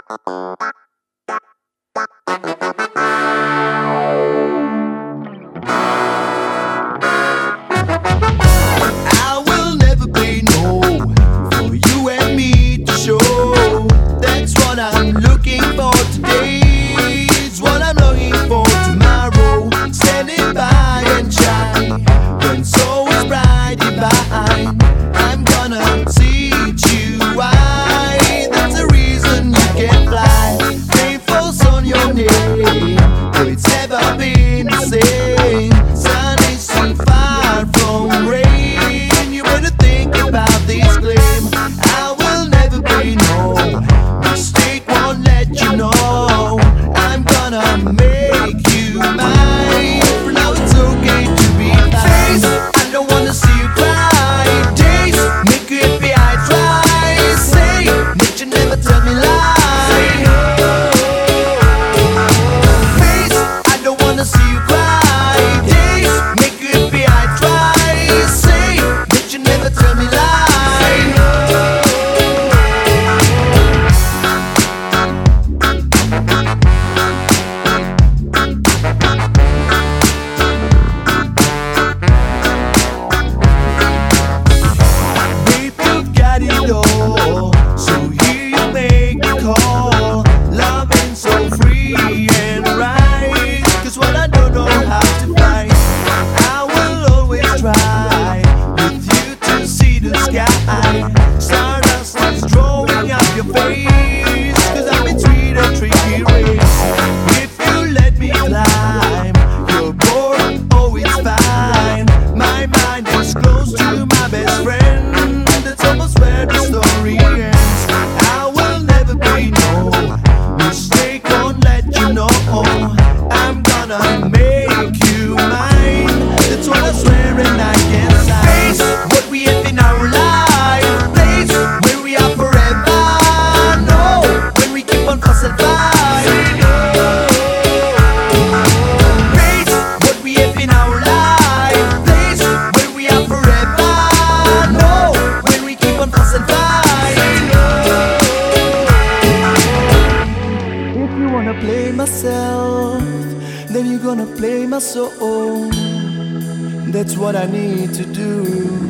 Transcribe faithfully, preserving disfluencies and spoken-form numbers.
I will never play no for you and me to show. That's what I'm looking for today. It's what I'm longing for tomorrow. Standing by and shine when so is bright divine. I'm gonna teach you why. That's the reason you can fly. Rainfalls on your name, though it's never been the same. Sun is too far from rain. You better think about this claim. I will never be no mistake, won't let you know. I'm gonna make you mine. For now it's okay to be fine. I don't wanna see you cry. Days make you happy, I try. Say that you never tell me lie. Face, I don't wanna see you cry. Days make you happy, I try. Say that you never tell me lie. So here you make the call. Loving so free and right. Cause what I don't know how to find, I will always try with you to see the sky. Stardust is drawing up your face. Cause I'm between a tricky race. If you let me climb, you're bored, oh it's fine. My mind is close to my best friend. That's almost where the story ends. I will never be no mistake, won't let you know. I'm gonna make you mine. That's what I swear and I can't sign. Face what we have in our life. Place where we are forever. No, when we keep on fossil fight. Face what we have in our life. Place where we are forever. No, when we keep on fossil fight. If you wanna play myself, then you're gonna play my soul. That's what I need to do.